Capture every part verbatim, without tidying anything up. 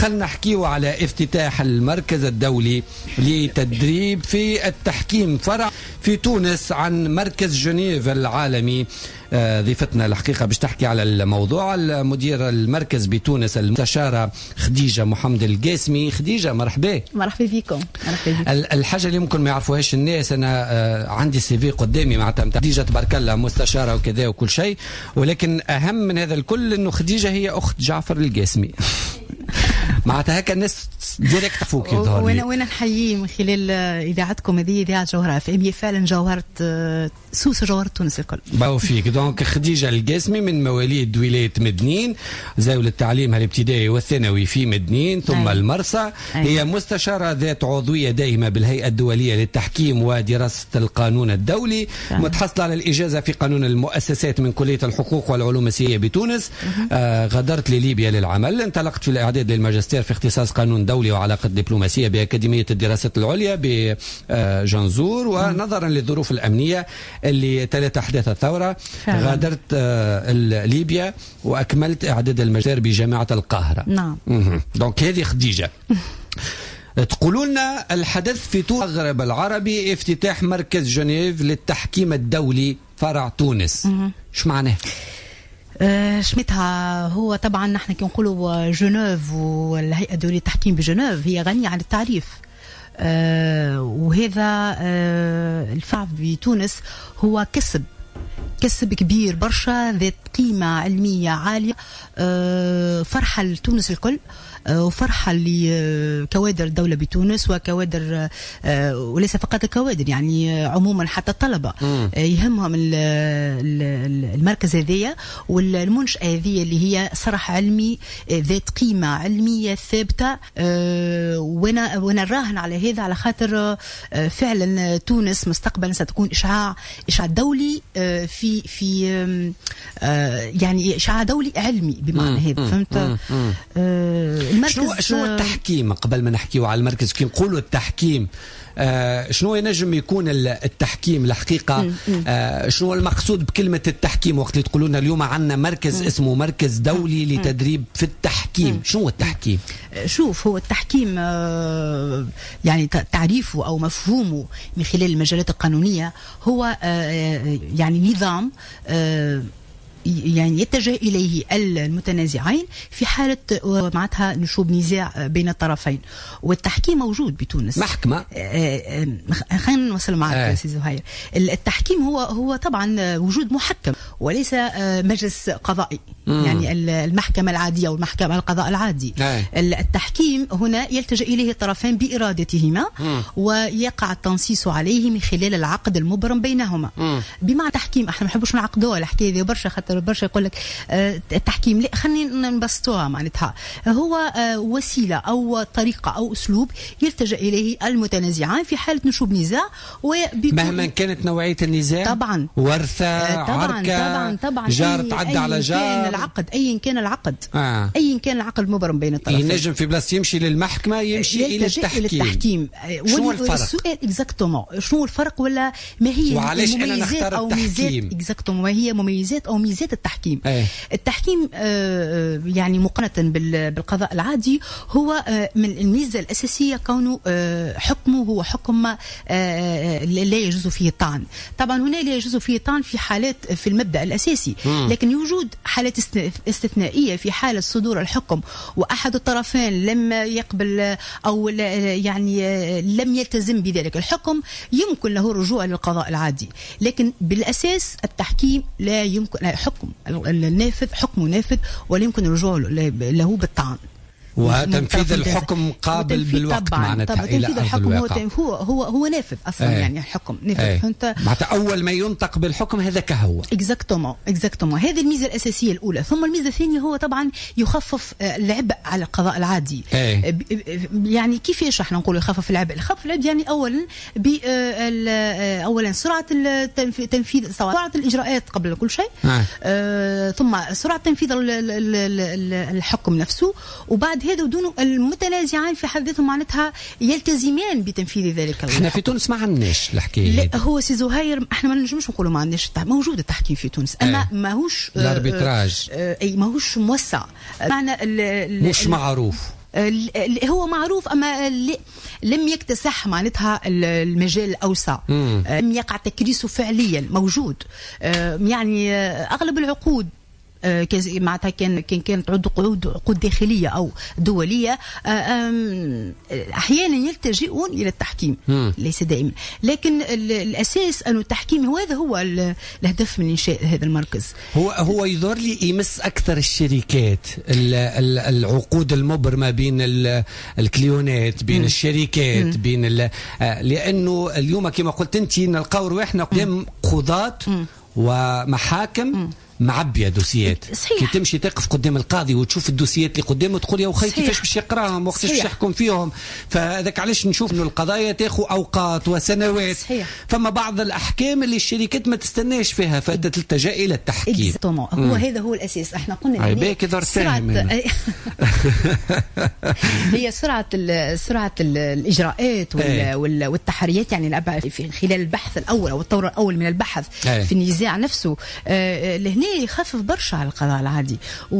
خلنا نحكيو على افتتاح المركز الدولي لتدريب في التحكيم فرع في تونس عن مركز جنيف العالمي. آه ضيفتنا الحقيقة باش تحكي على الموضوع المدير المركز بتونس المستشارة خديجة محمد القاسمي. خديجة مرحبا. مرحبا بكم. مرحبا بكم. الحاجة اللي ممكن ما يعرفوهاش الناس، أنا آه عندي سي في قدامي معناتها خديجة تبارك الله مستشارة وكذا وكل شيء، ولكن أهم من هذا الكل إنه خديجة هي أخت جعفر القاسمي. معناتها هكا الناس ديريكت فوق يظهر. وانا وانا نحيي من خلال اذاعتكم هذه اذاعه جوهره اف ام، هي فعلا جوهره سوسه جوهره تونس الكل. باو فيك. دونك خديجه القاسمي من مواليد ولايه مدنين، زاويه التعليم الابتدائي والثانوي في مدنين ثم أي. المرسى. أي. هي مستشاره ذات عضويه دائمه بالهيئه الدوليه للتحكيم ودراسه القانون الدولي، متحصله على الاجازه في قانون المؤسسات من كليه الحقوق والعلوم السياسيه بتونس. آه غادرت لليبيا للعمل، انطلقت في الاعداد للماجستير في اختصاص قانون دولي وعلاقات دبلوماسيه باكاديميه الدراسات العليا بجنزور، ونظرا للظروف الامنيه اللي تلت احداث الثوره فعلا. غادرت آه ليبيا واكملت اعداد الماجستير بجامعه القاهره. نعم. دونك هذه خديجه. تقولوا لنا الحدث في تونس المغرب العربي افتتاح مركز جنيف للتحكيم الدولي فرع تونس، ايش معناه؟ أه شمتها هو طبعا نحن كي نقولوا جنيف والهيئه الدوليه للتحكيم بجنيف هي غنيه عن التعريف. أه وهذا أه الفرع بتونس هو كسب كسب كبير برشا ذات قيمه علميه عاليه. أه فرحه لتونس الكل، وفرحة لكوادر الدولة بتونس وكوادر وليس فقط الكوادر، يعني عموما حتى الطلبة يهمهم المركز هذية والمنشأة هذية اللي هي صرح علمي ذات قيمة علمية ثابتة. وانا وانا نراهن على هذا على خاطر فعلا تونس مستقبلا ستكون إشعاع إشعاع دولي في في يعني إشعاع دولي علمي بمعنى هذا. فهمت؟ المركز شنو شنو التحكيم؟ قبل ما نحكيو على المركز كي نقولوا التحكيم، آه شنو ينجم يكون التحكيم الحقيقه؟ آه شنو المقصود بكلمه التحكيم وقت اللي تقولوا لنا اليوم عندنا مركز اسمه مركز دولي لتدريب في التحكيم؟ شنو التحكيم؟ شوف، هو التحكيم آه يعني تعريفه او مفهومه من خلال المجالات القانونيه هو آه يعني نظام آه يعني يتجه إليه المتنازعين في حالة معناتها نشوب نزاع بين الطرفين، والتحكيم موجود بتونس. محكمة. خلينا نوصل معك يا سي زهير. التحكيم هو هو طبعا وجود محكم وليس مجلس قضائي. مم. يعني المحكمة العادية والمحكمة القضاء العادي. أي. التحكيم هنا يلتجئ إليه الطرفين بإرادتهما، مم. ويقع التنصيص عليه من خلال العقد المبرم بينهما. مم. بمعنى تحكيم احنا ما نحبوش نعقدوها الحكاية دي برشا، خاطر برشا يقول لك آه التحكيم، لا خلينا نبسطوها معناتها هو آه وسيلة أو طريقة أو أسلوب يلتجئ إليه المتنازعان في حالة نشوب نزاع، مهما كانت نوعية النزاع. طبعا ورثة، آه طبعا عركة، طبعا طبعا جار تعدى على جار، العقد ايا كان العقد آه. ايا كان العقد المبرم بين الطرفين، ينجم في بلاصه يمشي للمحكمه يمشي الى التحكيم. التحكيم. شنو الفرق؟ السؤال اكزاكتومون شنو الفرق، ولا ما هي وعلاش انا نختار أو التحكيم؟ اكزاكتومون ما هي مميزات او ميزات التحكيم؟ أي. التحكيم آه يعني مقارنه بالقضاء العادي هو آه من الميزه الاساسيه كونه آه حكمه هو حكم آه لا يجوز فيه الطعن. طبعا هنا لا يجوز فيه الطعن في حالات في المبدا الاساسي، م. لكن يوجد حالات استثنائية في حالة صدور الحكم وأحد الطرفين لم يقبل أو يعني لم يلتزم بذلك الحكم، يمكن له الرجوع للقضاء العادي. لكن بالأساس التحكيم لا يمكن، لا حكم النافذ حكمه نافذ ولا يمكن الرجوع له بالطعن. وتنفيذ الحكم قابل بالوقت معناتها الى ارض الحكم الواقع. هو هو هو نافذ اصلا. أي. يعني الحكم نافذ. فهمت؟ معناتها اول ما ينطق بالحكم هذاك هو اكزاكتومون اكزاكتومون هذه الميزه الاساسيه الاولى. ثم الميزه الثانيه هو طبعا يخفف العبء على القضاء العادي. أي. يعني كيفاش احنا نقول يخفف العبء؟ يخفف العبء يعني اولا ب اولا سرعه التنفيذ، سرعه الاجراءات قبل كل شيء. آه ثم سرعه تنفيذ الحكم نفسه، وبعد هذا ودون المتنازعين في حد ذاتهم معناتها يلتزمان بتنفيذ ذلك. احنا في تونس ما عندناش الحكايه. لا هو سي زهير احنا ما نجمش نقولوا ما عندناش، موجود التحكيم في تونس اما ايه. ماهوش الاربيتراج اي ماهوش موسع، معنى مش معروف هو معروف أما لم يكتسح معناتها المجال الأوسع، لم يقع تكريسه فعليا موجود. يعني أغلب العقود معناتها كان كان كانت عقود عقود داخليه او دوليه احيانا يلتجئون الى التحكيم، مم. ليس دائما، لكن الاساس انه التحكيم هو هذا هو الهدف من انشاء هذا المركز. هو هو يظهر لي يمس اكثر الشركات، العقود المبرمه بين الكليونات، بين مم. الشركات، مم. بين لانه اليوم كما قلت انت نلقاو رواحنا قدام قضاة ومحاكم مم. معبيه دوسيات. كي تمشي تقف قدام القاضي وتشوف الدوسيات اللي قدامه تقول يا وخي كيفاش باش يقراهم وقتاش باش يحكم فيهم. فهذاك علاش نشوف انه القضايا تاخذ اوقات وسنوات. صحيح. فما بعض الاحكام اللي الشركات ما تستناش فيها فتلتجا الى التحكيم. هو هذا هو الاساس. احنا قلنا هي سرعه هي سرعه سرعه الاجراءات والتحريات، يعني في خلال البحث الاول او الطور الاول من البحث أي. في النزاع نفسه لهنا يخفف برشا على القضاء العادي،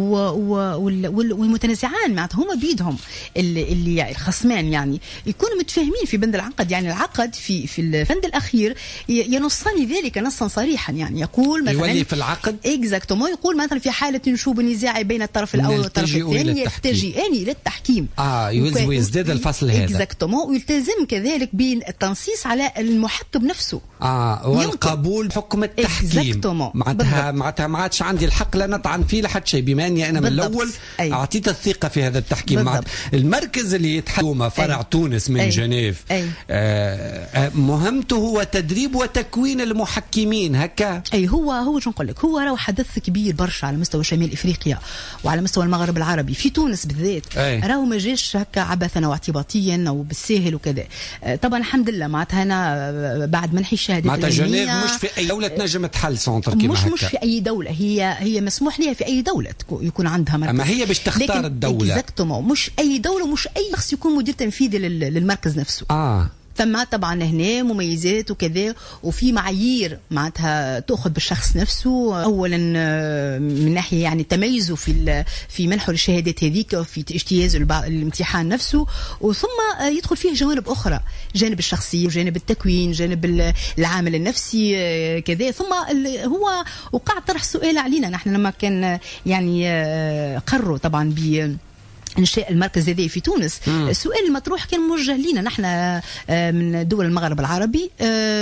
والمتنازعان معناتها هما بيدهم اللي, اللي الخصمان يعني يكونوا متفاهمين في بند العقد. يعني العقد في في البند الاخير ينصني ذلك نصا صريحا، يعني يقول مثلا يولي في العقد اكزاكتومون يقول مثلا في حاله نشوب النزاع بين الطرف الاول والطرف الثاني يلتجئان الى التحكيم. اه ويزداد الفصل هذا اكزاكتومون، ويلتزم كذلك بالتنصيص على المحكم نفسه اه والقبول حكم التحكيم. معناتها معناتها ما عادش عندي الحق لا نطعن فيه لحد شيء، بما اني انا من الاول أي. اعطيت الثقه في هذا التحكيم. مع المركز اللي يتحكم فرع أي. تونس من أي. جنيف أي. آه مهمته هو تدريب وتكوين المحكمين هكا. اي هو هو شو نقول لك، هو راه حدث كبير برشا على مستوى شمال افريقيا وعلى مستوى المغرب العربي، في تونس بالذات راهو ما جاش هكا عبثا او اعتباطيا او بالساهل وكذا. آه طبعا الحمد لله معناتها انا بعد منحي الشهادات العلميه معناتها جنيف مش في اي دوله تنجم تحل سونتر كيما هكا، مش مش في اي دوله، هي هي مسموح لها في اي دوله يكون عندها مركز، اما هي باش تختار الدوله. اكزاكتومون، مش اي دوله ومش اي شخص يكون مدير تنفيذي للمركز نفسه. اه ثم طبعا هنا مميزات وكذا، وفي معايير معناتها تاخذ بالشخص نفسه. اولا من ناحيه يعني تميزه في في منحه الشهادات هذيك وفي اجتياز الامتحان نفسه، وثم يدخل فيه جوانب اخرى، جانب الشخصيه وجانب التكوين، جانب العامل النفسي كذا. ثم هو وقع طرح سؤال علينا نحن لما كان يعني قرروا طبعا ب انشاء المركز هذا في تونس. مم. السؤال المطروح كان موجه لنا نحن من دول المغرب العربي.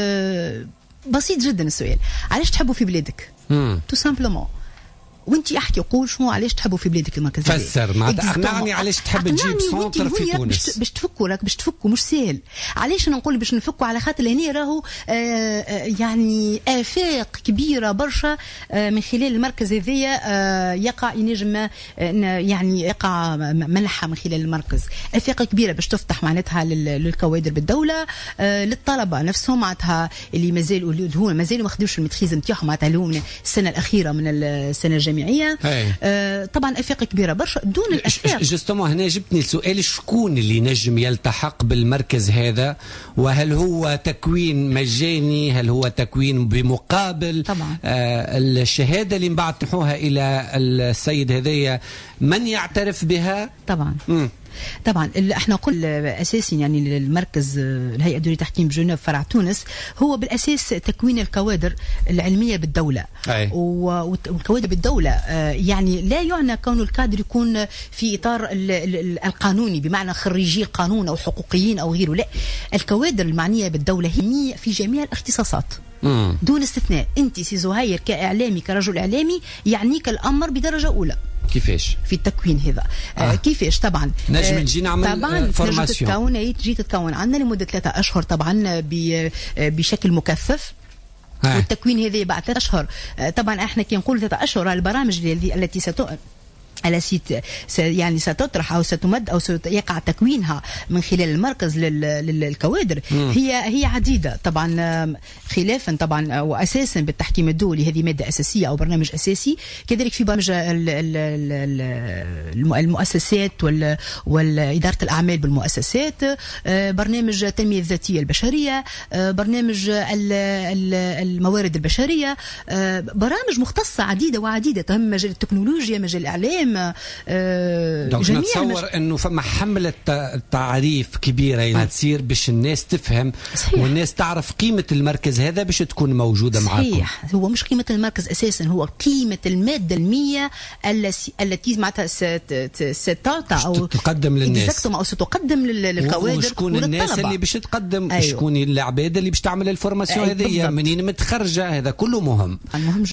بسيط جدا السؤال، علاش تحبوا في بلادك؟ تو سامبلومون. وانت احكي قول شنو علاش تحبوا في بلادك المركز هذا؟ فسر معناتها اقنعني علاش تحب تجيب سونتر في تونس. باش تفكوا راك باش تفكوا مش سهل. علاش انا نقول باش نفكوا؟ على خاطر هنا راهو يعني آفاق كبيره برشا من خلال المركز هذايا يقع ينجم يعني يقع منحه من خلال المركز. آفاق كبيره باش تفتح معناتها للكوادر بالدوله، للطلبه نفسهم معناتها اللي مازالوا اللي هو مازالوا ما خدوش المتخيز نتاعهم معناتها اللي هو من السنه الاخيره من السنه الجامعيه. آه طبعا افاق كبيره برشا. دون الافاق جوستومون هنا جبتني السؤال، شكون اللي نجم يلتحق بالمركز هذا؟ وهل هو تكوين مجاني؟ هل هو تكوين بمقابل؟ طبعا آه الشهاده اللي من بعد تنحوها الى السيد هذايا من يعترف بها؟ طبعا م. طبعا احنا قل اساسي يعني المركز الهيئه الدوليه للتحكيم بجنيف فرع تونس هو بالاساس تكوين الكوادر العلميه بالدوله. أي. والكوادر بالدوله يعني لا يعني كون الكادر يكون في اطار القانوني بمعنى خريجي قانون او حقوقيين او غيره، لا، الكوادر المعنيه بالدوله هي في جميع الاختصاصات مم. دون استثناء. انت سي زهير كاعلامي كرجل اعلامي يعنيك الامر بدرجه اولى. كيفاش في التكوين هذا؟ آه. كيفاش طبعا نجم نجي نعمل طبعا فورماسيون. تكون تجي تتكون عندنا لمده ثلاثة اشهر طبعا بشكل مكثف. آه. والتكوين هذا بعد ثلاثة اشهر طبعا احنا كي نقول ثلاثة اشهر البرامج التي ستؤ التي يعني ستطرح او ستمد او سيقع تكوينها من خلال المركز للكوادر هي هي عديده طبعا، خلافا طبعا واساسا بالتحكيم الدولي. هذه ماده اساسيه او برنامج اساسي. كذلك في برامج المؤسسات والاداره الاعمال بالمؤسسات، برنامج التنميه الذاتيه البشريه، برنامج الموارد البشريه، برامج مختصه عديده وعديده تهم مجال التكنولوجيا، مجال الاعلام، تخدم جميع. نتصور مش... انه فما حمله تعريف كبيره يعني تصير باش الناس تفهم. صحيح. والناس تعرف قيمه المركز هذا باش تكون موجوده معاكم. صحيح. هو مش قيمه المركز اساسا، هو قيمه الماده المية التي معناتها ستعطى او تقدم للناس او ستقدم للكوادر وشكون الناس اللي باش تقدم. أيوه. شكون العباد اللي باش تعمل الفورماسيون هذه منين متخرجه، هذا كله مهم. المهم